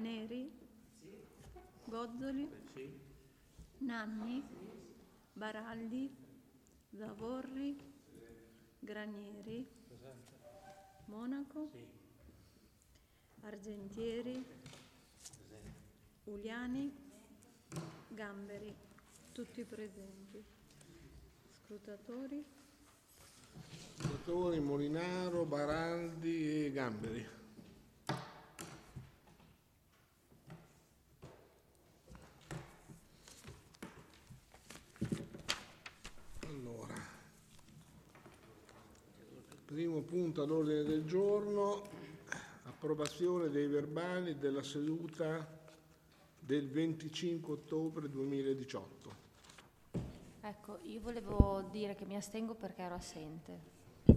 Neri, Gozzoli, Nanni, Baraldi, Zavorri, Granieri, Monaco, Argentieri, Uliani, Gamberi, tutti presenti. Scrutatori. Molinaro, Baraldi e Gamberi. Allora, primo punto all'ordine del giorno, approvazione dei verbali della seduta del 25 ottobre 2018. Ecco, io volevo dire che mi astengo perché ero assente.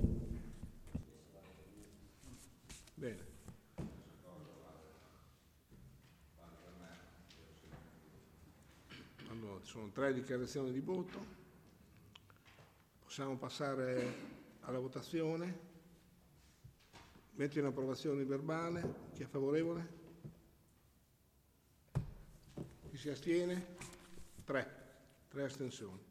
Bene. Allora, ci sono 3 dichiarazioni di voto. Possiamo passare alla votazione. Metto in approvazione il verbale. Chi è favorevole? Chi si astiene? 3 astensioni.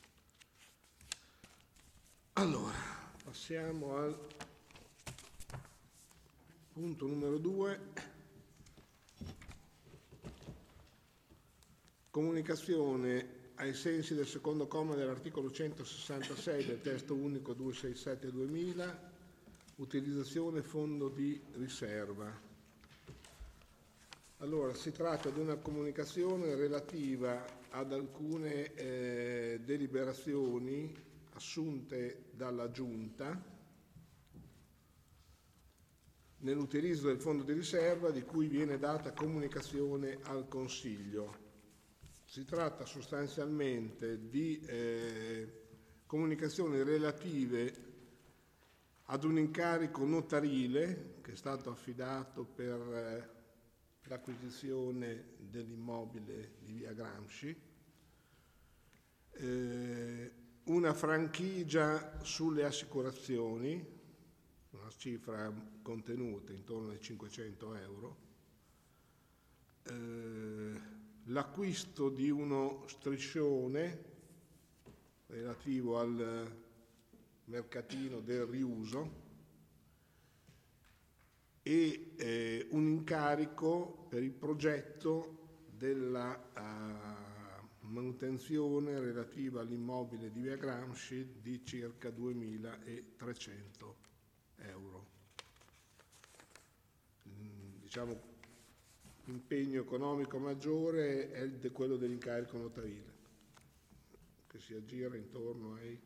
Allora, passiamo al punto numero 2. Comunicazione ai sensi del secondo comma dell'articolo 166 del testo unico 267/2000, utilizzazione fondo di riserva. Allora, si tratta di una comunicazione relativa ad alcune deliberazioni assunte dalla Giunta nell'utilizzo del fondo di riserva di cui viene data comunicazione al Consiglio. Si tratta sostanzialmente di comunicazioni relative ad un incarico notarile che è stato affidato per l'acquisizione dell'immobile di via Gramsci, una franchigia sulle assicurazioni, una cifra contenuta intorno ai 500 euro, l'acquisto di uno striscione relativo al mercatino del riuso e un incarico per il progetto della manutenzione relativa all'immobile di via Gramsci di circa 2.300 euro. Diciamo, l'impegno economico maggiore è quello dell'incarico notarile, che si aggira intorno alle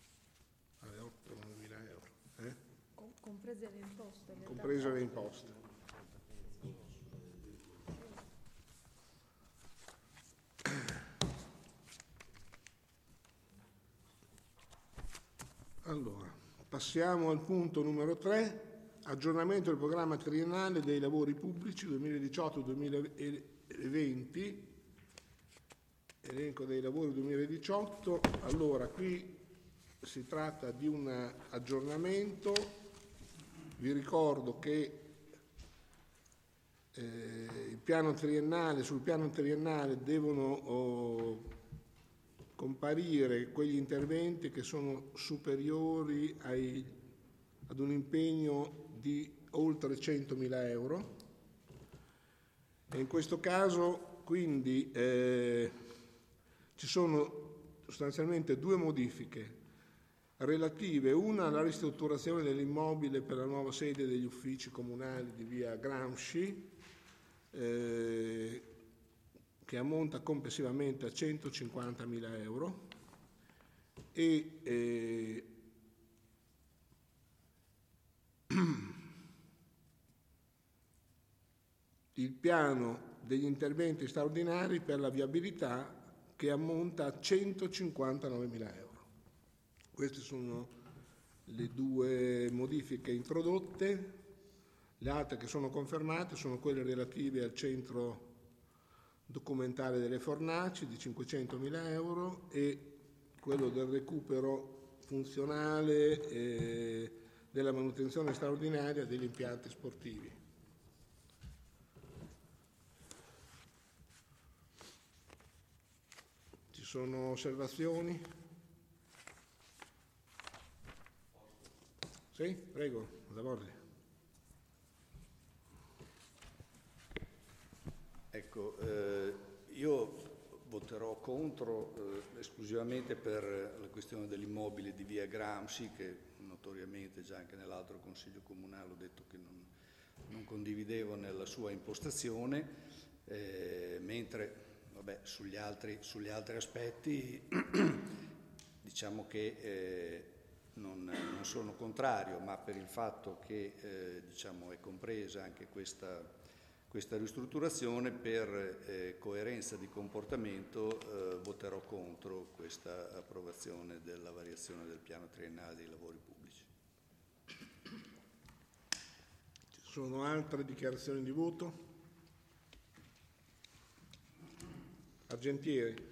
8.000 euro. Comprese le imposte. Comprese le imposte. Allora, passiamo al punto numero 3, aggiornamento del programma triennale dei lavori pubblici 2018-2020, elenco dei lavori 2018. Allora, qui si tratta di un aggiornamento. Vi ricordo che sul piano triennale devono comparire quegli interventi che sono superiori ad un impegno di oltre 100.000 euro. E in questo caso quindi ci sono sostanzialmente 2 modifiche relative, una alla ristrutturazione dell'immobile per la nuova sede degli uffici comunali di via Gramsci, che ammonta complessivamente a 150.000 euro, e il piano degli interventi straordinari per la viabilità che ammonta a 159.000 euro. Queste sono le 2 modifiche introdotte. Le altre che sono confermate sono quelle relative al centro documentale delle fornaci di 500.000 euro e quello del recupero funzionale e della manutenzione straordinaria degli impianti sportivi. sono osservazioni? Sì, prego, Zavorri. Ecco, io voterò contro esclusivamente per la questione dell'immobile di via Gramsci, che notoriamente già anche nell'altro Consiglio Comunale ho detto che non condividevo nella sua impostazione, mentre vabbè, sugli altri aspetti diciamo che non sono contrario, ma per il fatto che diciamo, è compresa anche questa ristrutturazione, per coerenza di comportamento voterò contro questa approvazione della variazione del piano triennale dei lavori pubblici. Ci sono altre dichiarazioni di voto? Argentieri.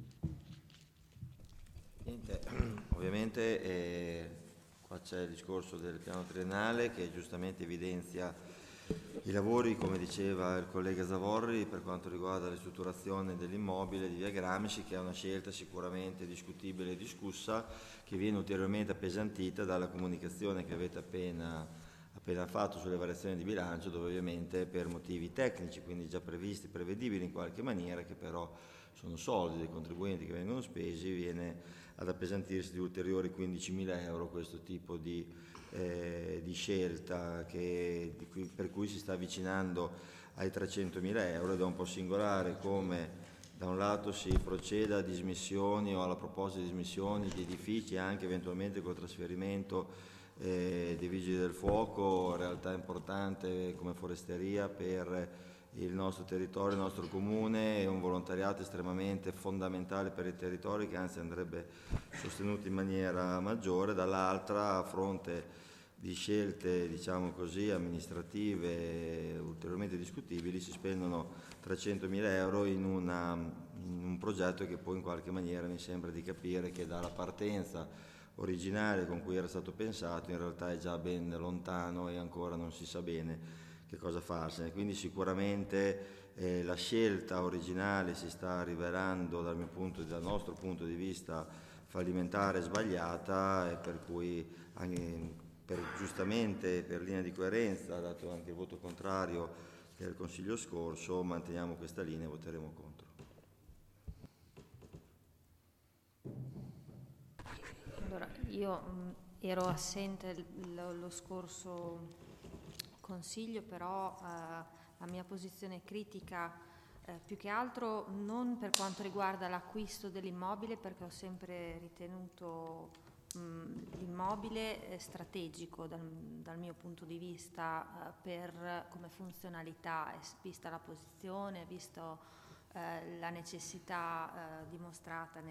Niente, ovviamente qua c'è il discorso del piano triennale che giustamente evidenzia i lavori, come diceva il collega Zavorri, per quanto riguarda la ristrutturazione dell'immobile di via Gramsci, che è una scelta sicuramente discutibile e discussa, che viene ulteriormente appesantita dalla comunicazione che avete appena fatto sulle variazioni di bilancio, dove ovviamente per motivi tecnici, quindi già previsti, prevedibili in qualche maniera, che però sono soldi dei contribuenti che vengono spesi, viene ad appesantirsi di ulteriori 15.000 euro questo tipo di scelta per cui si sta avvicinando ai 300.000 euro, ed è un po' singolare come da un lato si proceda a dismissioni o alla proposta di dismissioni di edifici, anche eventualmente col trasferimento dei vigili del fuoco, realtà importante come foresteria per il nostro territorio, il nostro comune, è un volontariato estremamente fondamentale per il territorio, che anzi andrebbe sostenuto in maniera maggiore. Dall'altra, a fronte di scelte, diciamo così, amministrative ulteriormente discutibili, si spendono 300.000 euro in un progetto che poi in qualche maniera mi sembra di capire che dalla partenza originale con cui era stato pensato in realtà è già ben lontano e ancora non si sa bene che cosa farsene. Quindi sicuramente la scelta originale si sta rivelando dal nostro punto di vista fallimentare e sbagliata, e per cui giustamente per linea di coerenza, dato anche il voto contrario del Consiglio scorso, manteniamo questa linea e voteremo contro. Allora, io ero assente lo scorso Consiglio, però la mia posizione è critica più che altro non per quanto riguarda l'acquisto dell'immobile, perché ho sempre ritenuto l'immobile strategico dal mio punto di vista come funzionalità, vista la posizione, visto la necessità dimostrata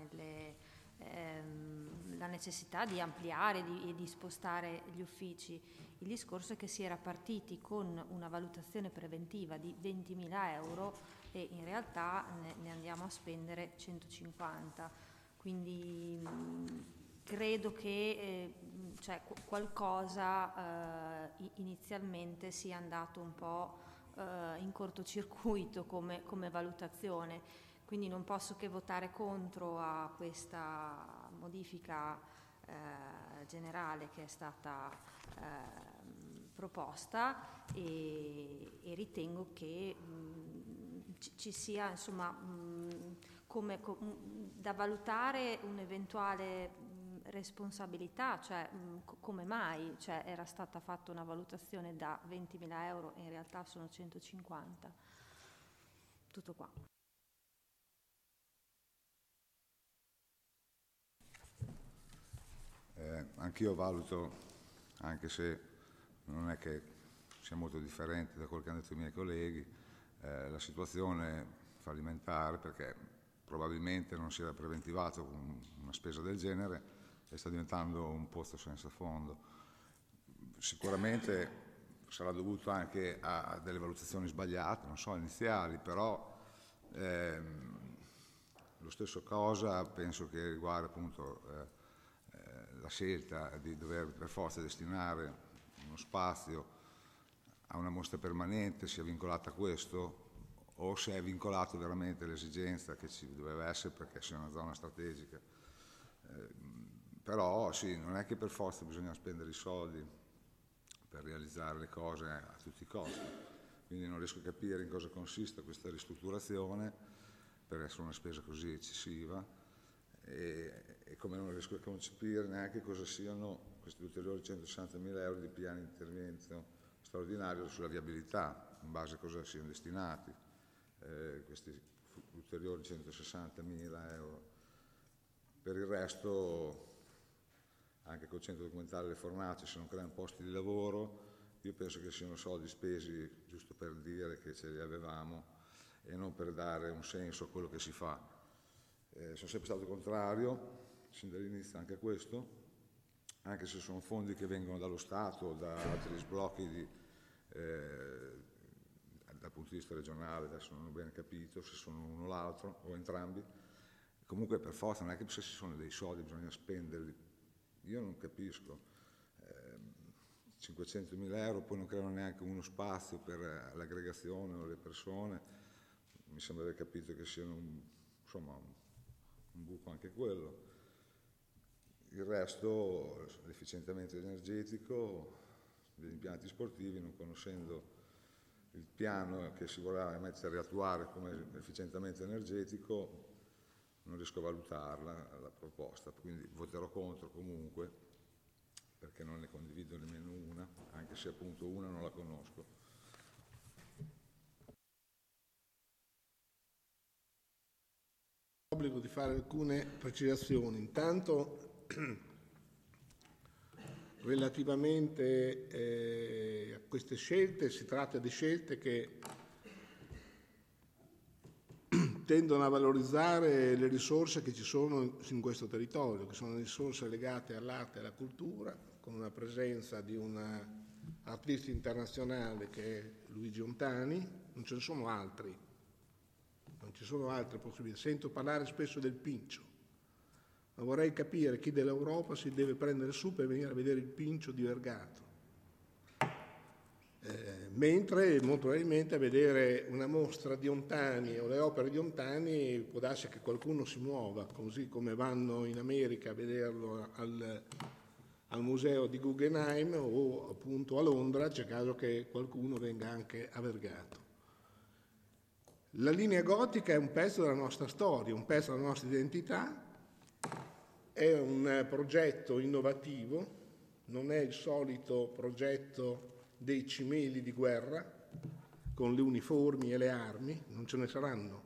la necessità di ampliare e di spostare gli uffici. Il discorso è che si era partiti con una valutazione preventiva di 20.000 euro e in realtà ne andiamo a spendere 150, quindi credo che qualcosa inizialmente sia andato un po' in cortocircuito come valutazione, quindi non posso che votare contro a questa modifica generale che è stata proposta, e ritengo che ci sia insomma da valutare un'eventuale responsabilità, cioè come mai era stata fatta una valutazione da 20.000 euro e in realtà sono 150. Tutto qua. Anch'io valuto, anche se non è che sia molto differente da quello che hanno detto i miei colleghi, la situazione fallimentare, perché probabilmente non si era preventivato con una spesa del genere e sta diventando un pozzo senza fondo. Sicuramente sarà dovuto anche a delle valutazioni sbagliate, non so, iniziali, però lo stesso cosa penso che riguarda appunto la scelta di dover per forza destinare uno spazio a una mostra permanente sia vincolata a questo, o se è vincolato veramente all'esigenza che ci doveva essere perché sia una zona strategica. Però sì, non è che per forza bisogna spendere i soldi per realizzare le cose a tutti i costi, quindi non riesco a capire in cosa consista questa ristrutturazione per essere una spesa così eccessiva e come non riesco a concepire neanche cosa siano questi ulteriori 160.000 euro di piani di intervento straordinario sulla viabilità, in base a cosa siano destinati questi ulteriori 160.000 euro. Per il resto, anche col centro documentale Le Fornaci, se non creano posti di lavoro, io penso che siano soldi spesi giusto per dire che ce li avevamo e non per dare un senso a quello che si fa. Sono sempre stato contrario, sin dall'inizio anche a questo, anche se sono fondi che vengono dallo Stato o da altri sblocchi dal punto di vista regionale, adesso non ho ben capito se sono uno o l'altro o entrambi. Comunque per forza non è che se ci sono dei soldi bisogna spenderli. Io non capisco. 500.000 euro poi non creano neanche uno spazio per l'aggregazione o le persone. Mi sembra di aver capito che siano un buco anche quello. Il resto, l'efficientamento energetico degli impianti sportivi, non conoscendo il piano che si vorrà mettere a attuare come efficientamento energetico, non riesco a valutarla la proposta, quindi voterò contro comunque perché non ne condivido nemmeno una, anche se appunto una non la conosco. Obbligo di fare alcune precisazioni. Intanto relativamente a queste scelte, si tratta di scelte che tendono a valorizzare le risorse che ci sono in questo territorio, che sono risorse legate all'arte e alla cultura, con una presenza di un artista internazionale che è Luigi Ontani. Non ce ne sono altri, non ci sono altre possibilità. Sento parlare spesso del Pincio, ma vorrei capire chi dell'Europa si deve prendere su per venire a vedere il Pincio di Vergato. Mentre molto probabilmente a vedere una mostra di Ontani o le opere di Ontani può darsi che qualcuno si muova, così come vanno in America a vederlo al museo di Guggenheim o appunto a Londra, c'è caso che qualcuno venga anche a Vergato. La linea gotica è un pezzo della nostra storia, un pezzo della nostra identità, è un progetto innovativo, non è il solito progetto dei cimeli di guerra con le uniformi e le armi, non ce ne saranno.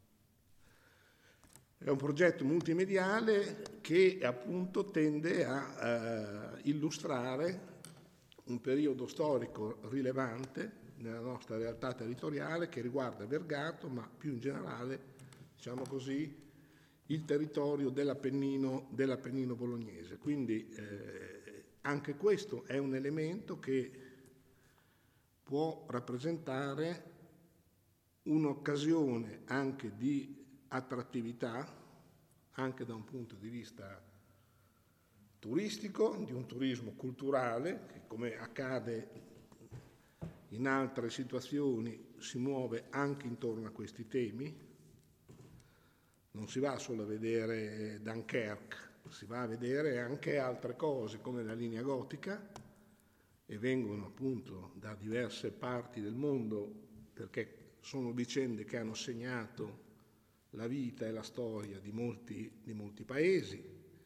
È un progetto multimediale che appunto tende a illustrare un periodo storico rilevante nella nostra realtà territoriale che riguarda Vergato, ma più in generale, diciamo così, il territorio dell'Appennino bolognese. Quindi anche questo è un elemento che può rappresentare un'occasione anche di attrattività, anche da un punto di vista turistico, di un turismo culturale, che come accade in altre situazioni si muove anche intorno a questi temi. Non si va solo a vedere Dunkerque, si va a vedere anche altre cose come la linea gotica, e vengono appunto da diverse parti del mondo perché sono vicende che hanno segnato la vita e la storia di molti paesi.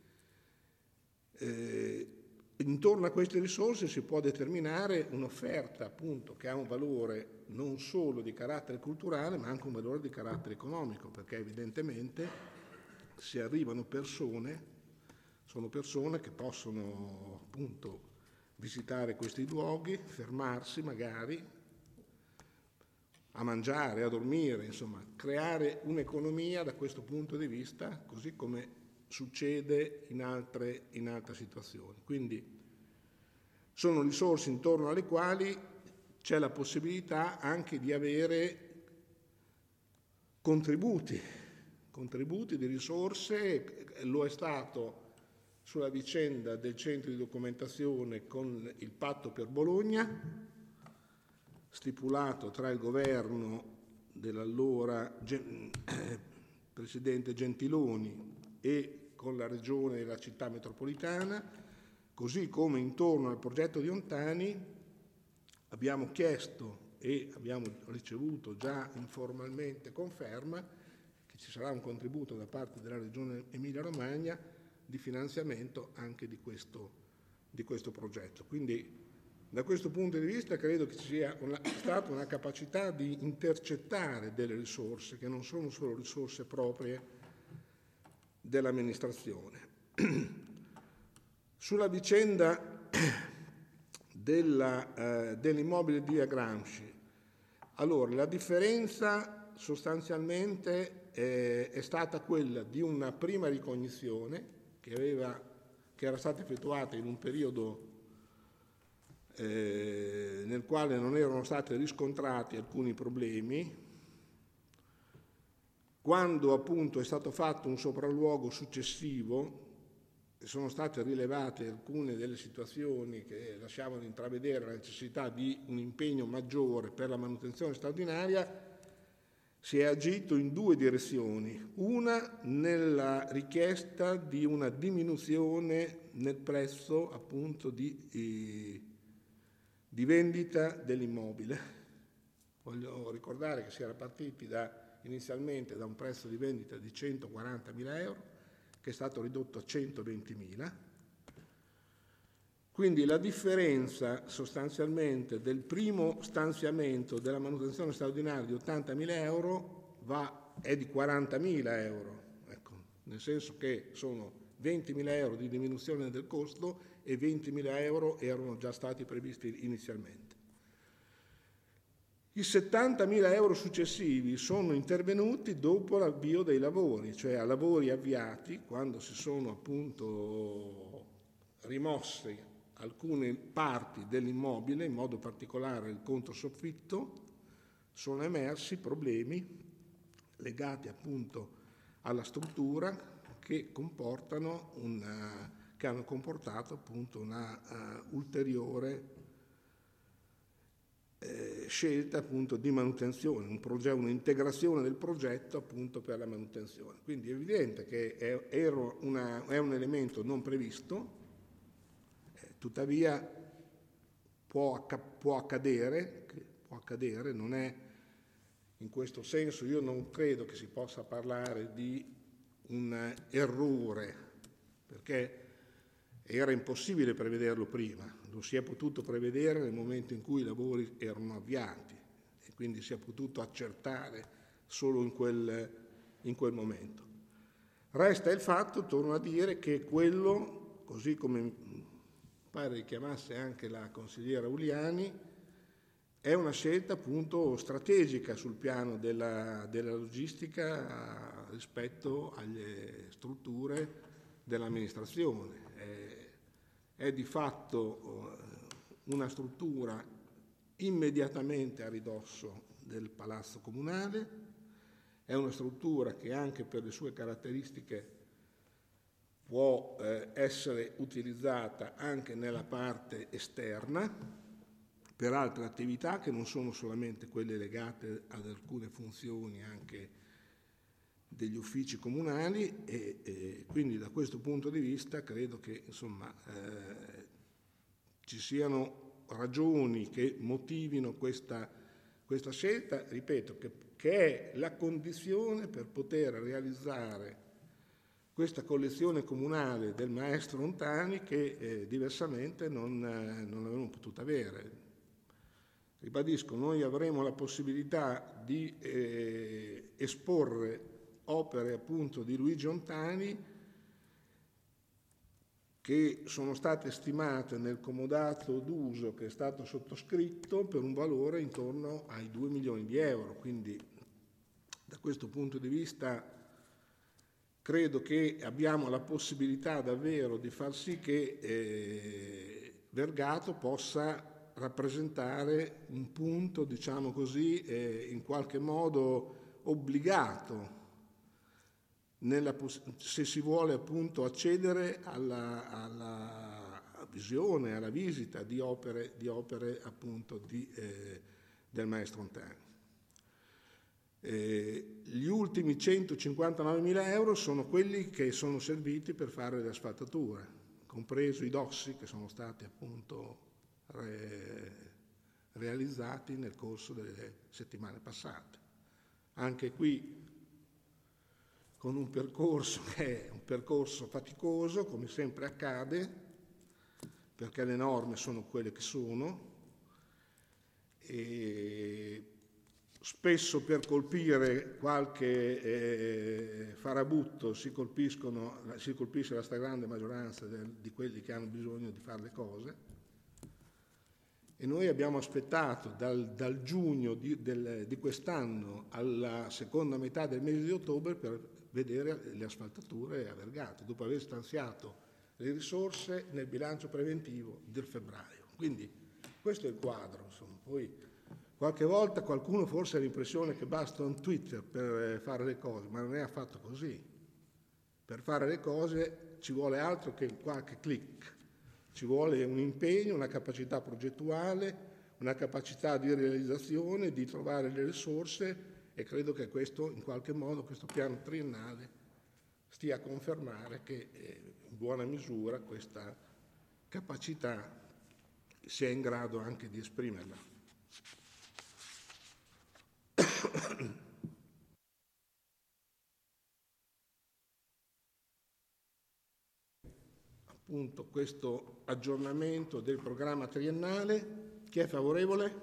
Intorno a queste risorse si può determinare un'offerta appunto che ha un valore non solo di carattere culturale ma anche un valore di carattere economico, perché evidentemente se arrivano sono persone che possono appunto visitare questi luoghi, fermarsi magari a mangiare, a dormire, insomma, creare un'economia da questo punto di vista, così come succede in altre situazioni. Quindi sono risorse intorno alle quali c'è la possibilità anche di avere contributi di risorse. Lo è stato sulla vicenda del centro di documentazione con il patto per Bologna, stipulato tra il governo dell'allora Presidente Gentiloni e con la Regione e la Città metropolitana, così come intorno al progetto di Ontani abbiamo chiesto e abbiamo ricevuto già informalmente conferma che ci sarà un contributo da parte della Regione Emilia-Romagna di finanziamento anche di questo progetto. Quindi da questo punto di vista credo che ci sia stata una capacità di intercettare delle risorse che non sono solo risorse proprie dell'amministrazione. Sulla vicenda dell'immobile di via Gramsci, allora la differenza sostanzialmente è stata quella di una prima ricognizione che era stata effettuata in un periodo nel quale non erano stati riscontrati alcuni problemi. Quando appunto è stato fatto un sopralluogo successivo sono state rilevate alcune delle situazioni che lasciavano intravedere la necessità di un impegno maggiore per la manutenzione straordinaria. Si è agito in due direzioni: una nella richiesta di una diminuzione nel prezzo appunto di vendita dell'immobile. Voglio ricordare che si era partiti inizialmente da un prezzo di vendita di 140.000 euro, che è stato ridotto a 120.000. Quindi la differenza sostanzialmente del primo stanziamento della manutenzione straordinaria di 80.000 euro è di 40.000 euro, ecco, nel senso che sono 20.000 euro di diminuzione del costo e 20.000 euro erano già stati previsti inizialmente. I 70.000 euro successivi sono intervenuti dopo l'avvio dei lavori, cioè a lavori avviati, quando si sono appunto rimossi alcune parti dell'immobile, in modo particolare il controsoffitto, sono emersi problemi legati appunto alla struttura che hanno comportato appunto una ulteriore scelta appunto di manutenzione, un'integrazione del progetto appunto per la manutenzione. Quindi è evidente che è un elemento non previsto, tuttavia può accadere, non è in questo senso, io non credo che si possa parlare di un errore, perché era impossibile prevederlo prima, lo si è potuto prevedere nel momento in cui i lavori erano avviati e quindi si è potuto accertare solo in quel momento. Resta il fatto, torno a dire, che quello, così come pare richiamasse anche la consigliera Uliani, è una scelta appunto strategica sul piano della logistica rispetto alle strutture dell'amministrazione. È di fatto una struttura immediatamente a ridosso del Palazzo Comunale, è una struttura che anche per le sue caratteristiche può essere utilizzata anche nella parte esterna per altre attività che non sono solamente quelle legate ad alcune funzioni anche degli uffici comunali e quindi da questo punto di vista credo che insomma ci siano ragioni che motivino questa scelta, ripeto, che è la condizione per poter realizzare questa collezione comunale del maestro Ontani che diversamente non avremmo potuto avere. Ribadisco, noi avremo la possibilità di esporre opere appunto di Luigi Ontani che sono state stimate nel comodato d'uso che è stato sottoscritto per un valore intorno ai 2 milioni di euro, quindi da questo punto di vista credo che abbiamo la possibilità davvero di far sì che Vergato possa rappresentare un punto, diciamo così, in qualche modo obbligato se si vuole appunto accedere alla visione, alla visita di opere appunto del maestro Ontani. Gli ultimi 159.000 euro sono quelli che sono serviti per fare le asfaltature, compreso i dossi che sono stati appunto realizzati nel corso delle settimane passate. Anche qui con un percorso che è un percorso faticoso, come sempre accade, perché le norme sono quelle che sono, e spesso per colpire qualche farabutto si colpisce la stragrande maggioranza di quelli che hanno bisogno di fare le cose. E noi abbiamo aspettato dal giugno di quest'anno alla seconda metà del mese di ottobre per vedere le asfaltature a Vergato, dopo aver stanziato le risorse nel bilancio preventivo del febbraio. Quindi questo è il quadro, insomma. Poi qualche volta qualcuno forse ha l'impressione che basta un Twitter per fare le cose, ma non è affatto così. Per fare le cose ci vuole altro che qualche click. Ci vuole un impegno, una capacità progettuale, una capacità di realizzazione, di trovare le risorse, e credo che questo, in qualche modo, questo piano triennale stia a confermare che in buona misura questa capacità sia in grado anche di esprimerla. Appunto questo aggiornamento del programma triennale. Chi è favorevole?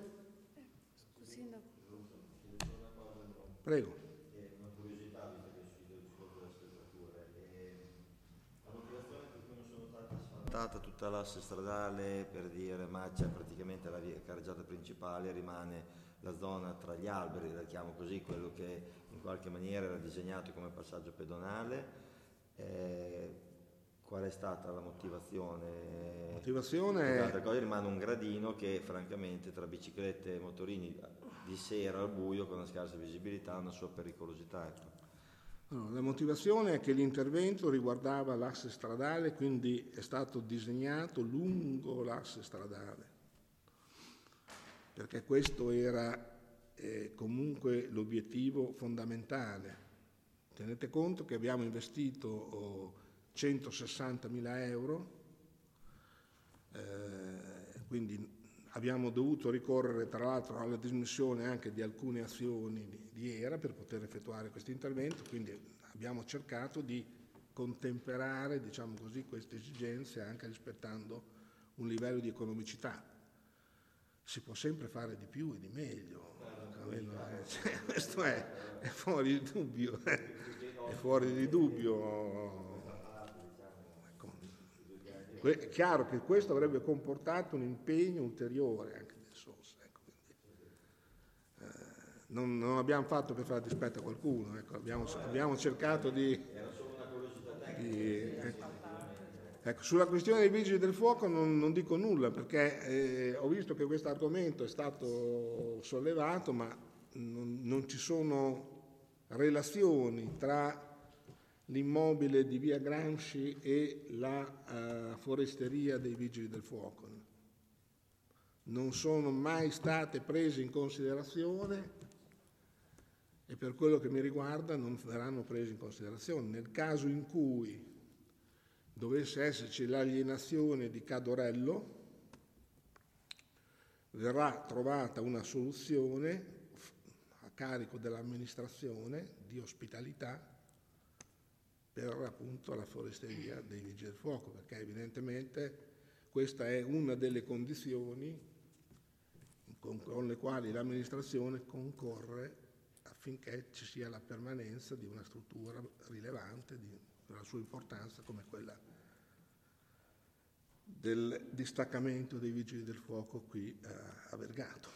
Prego. Una curiosità, visto che è uscito il discorso delle asfaltature. La motivazione per cui non sono stata asfaltata tutta l'asse stradale, per dire, ma c'è praticamente la via carreggiata principale, rimane la zona tra gli alberi, la chiamo così, quello che in qualche maniera era disegnato come passaggio pedonale. Qual è stata la motivazione? Motivazione Altre cose, rimane un gradino che francamente tra biciclette e motorini di sera al buio con una scarsa visibilità ha una sua pericolosità. Ecco. No, la motivazione è che l'intervento riguardava l'asse stradale, quindi è stato disegnato lungo l'asse stradale, perché questo era comunque l'obiettivo fondamentale. Tenete conto che abbiamo investito 160.000 euro, quindi abbiamo dovuto ricorrere tra l'altro alla dismissione anche di alcune azioni di ERA per poter effettuare questo intervento, quindi abbiamo cercato di contemperare, diciamo così, queste esigenze anche rispettando un livello di economicità. Si può sempre fare di più e di meglio, questo è fuori di dubbio, è fuori di dubbio. È chiaro che questo avrebbe comportato un impegno ulteriore anche del SOS, ecco, quindi, non abbiamo fatto per fare dispetto a qualcuno, ecco, abbiamo cercato di ecco, sulla questione dei vigili del fuoco non dico nulla, perché ho visto che questo argomento è stato sollevato, ma non ci sono relazioni tra l'immobile di via Gramsci e la foresteria dei vigili del fuoco. Non sono mai state prese in considerazione e per quello che mi riguarda non verranno prese in considerazione. Nel caso in cui dovesse esserci l'alienazione di Cadorello, verrà trovata una soluzione a carico dell'amministrazione di ospitalità per appunto la foresteria dei vigili del fuoco, perché evidentemente questa è una delle condizioni con le quali l'amministrazione concorre affinché ci sia la permanenza di una struttura rilevante della sua importanza come quella del distaccamento dei vigili del fuoco qui a Vergato.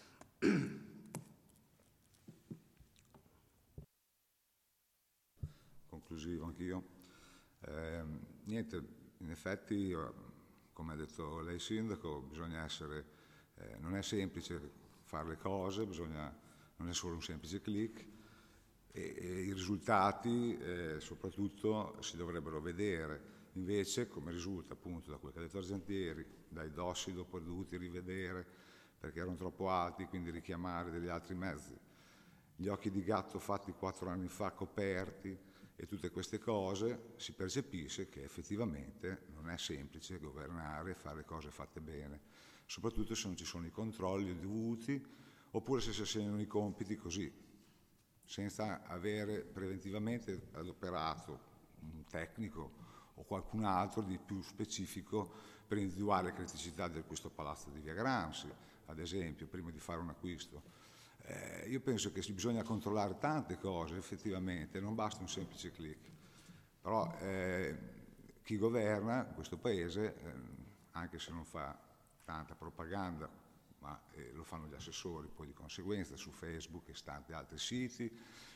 Conclusivo anch'io. Niente, in effetti, come ha detto lei Sindaco, bisogna essere, non è semplice fare le cose, non è solo un semplice click, e i risultati soprattutto si dovrebbero vedere. Invece, come risulta appunto da quello che ha detto Argentieri, dai dossi dopo dovuti rivedere perché erano troppo alti, quindi richiamare degli altri mezzi. gli occhi di gatto fatti 4 anni fa coperti e tutte queste cose, si percepisce che effettivamente non è semplice governare e fare cose fatte bene, soprattutto se non ci sono i controlli dovuti oppure se si assegnano i compiti così, senza avere preventivamente adoperato un tecnico o qualcun altro di più specifico per individuare le criticità di questo palazzo di Via Gramsci, ad esempio, prima di fare un acquisto. Io penso che bisogna controllare tante cose, effettivamente, non basta un semplice click. Però chi governa questo Paese, anche se non fa tanta propaganda, ma lo fanno gli assessori poi di conseguenza su Facebook e tanti altri siti,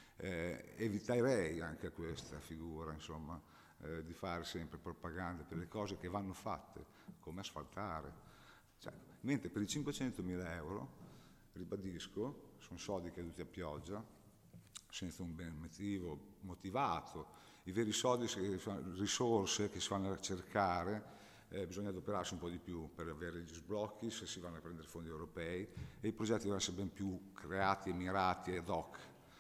eviterei anche a questa figura, insomma, di fare sempre propaganda per le cose che vanno fatte, come asfaltare. Cioè, mentre per i 500.000 euro, ribadisco, sono soldi caduti a pioggia, senza un ben motivato, i veri soldi, risorse che si vanno a cercare, bisogna adoperarsi un po' di più per avere gli sblocchi se si vanno a prendere fondi europei e i progetti devono essere ben più creati e mirati ad hoc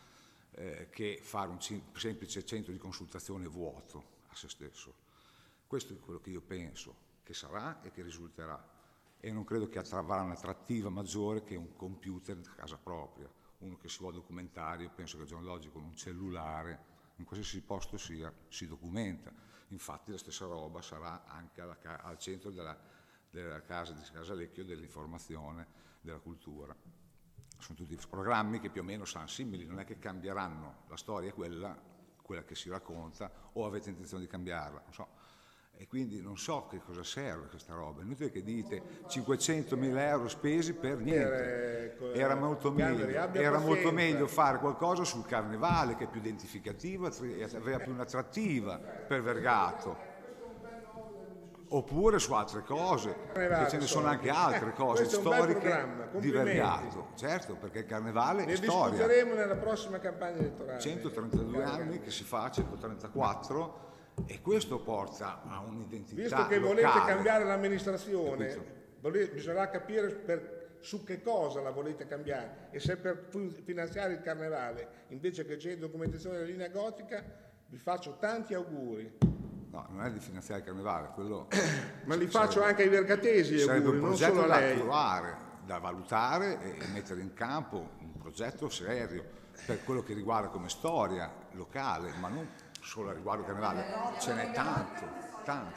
che fare un semplice centro di consultazione vuoto a se stesso. Questo è quello che io penso che sarà e che risulterà. E non credo che avrà un'attrattiva maggiore che un computer di casa propria. Uno che si vuole documentare, io penso che al giorno d'oggi con un cellulare, in qualsiasi posto sia, si documenta. Infatti la stessa roba sarà anche al centro della casa di Casalecchio dell'informazione, della cultura. Sono tutti programmi che più o meno saranno simili, non è che cambieranno, la storia è quella che si racconta, o avete intenzione di cambiarla, non so. E quindi non so che cosa serve questa roba. È inutile che dite 500.000 euro spesi per niente. Era molto meglio fare qualcosa sul carnevale, che è più identificativo e aveva più un'attrattiva per Vergato. Oppure su altre cose, che ce ne sono anche altre cose storiche di Vergato. Certo, perché il carnevale è storia. Ne discuteremo nella prossima campagna elettorale. 132 anni che si fa, 134. E questo porta a un'identità Visto che locale. volete cambiare l'amministrazione, bisognerà capire su che cosa la volete cambiare e se per finanziare il carnevale invece che c'è documentazione della linea gotica vi faccio tanti auguri. No, non è di finanziare il carnevale, quello ma li faccio anche ai vergatesi sarebbe auguri, un non progetto solo a da lei. attuare, da valutare e mettere in campo un progetto serio per quello che riguarda come storia locale, ma non solo riguardo al carnevale, ce n'è tanto.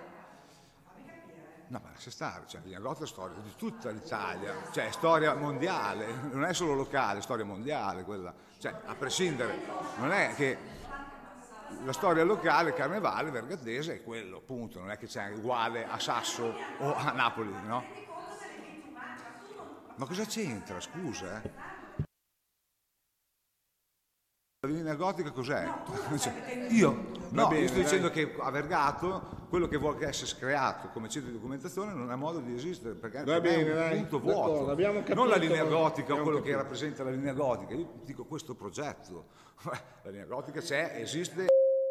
No, ma lascia stare, cioè, linea gotica è storia di tutta l'Italia, cioè è storia mondiale, non è solo locale, è storia mondiale quella, cioè a prescindere, non è che la storia locale, carnevale, vergatese è quello, appunto, non è che c'è uguale a Sasso o a Napoli, no? Ma cosa c'entra, scusa, La linea gotica cos'è? Io sto dicendo che a Vergato quello che vuole essere creato come centro di documentazione non ha modo di esistere perché è un punto vuoto, non la linea gotica o quello che rappresenta la linea gotica. Io dico questo progetto, la linea gotica c'è, esiste.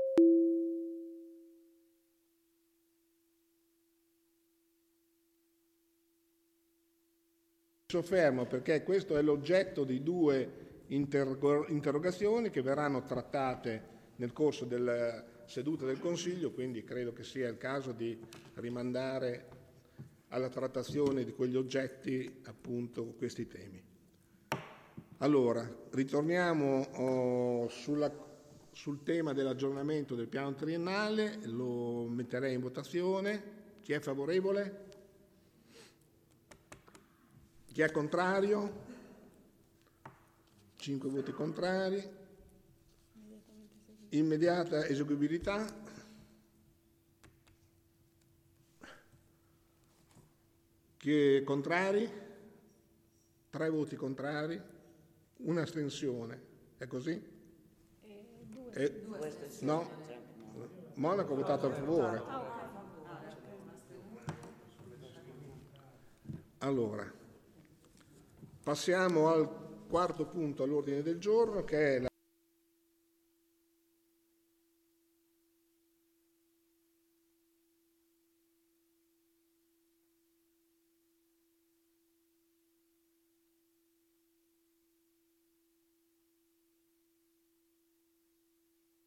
Soffermo perché questo è l'oggetto di due interrogazioni che verranno trattate nel corso della seduta del Consiglio, quindi credo che sia il caso di rimandare alla trattazione di quegli oggetti appunto questi temi. Allora, ritorniamo sul tema dell'aggiornamento del piano triennale, lo metterei in votazione. Chi è favorevole? Chi è contrario? 5 voti contrari. Immediata eseguibilità. Chi è contrari? 3 voti contrari. Un'astensione. È così? No. Monaco ha votato a favore. Allora, passiamo al quarto punto all'ordine del giorno, che è